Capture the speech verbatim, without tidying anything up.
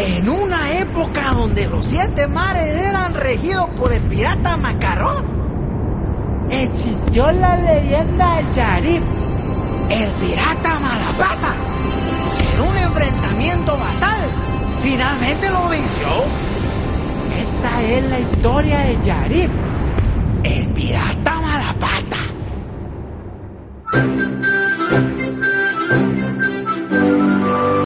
En una época donde los siete mares eran regidos por el pirata Macarrón, existió la leyenda del Yarib, el pirata Malapata, que en un enfrentamiento fatal finalmente lo venció. Esta es la historia de Yarib, el pirata Malapata.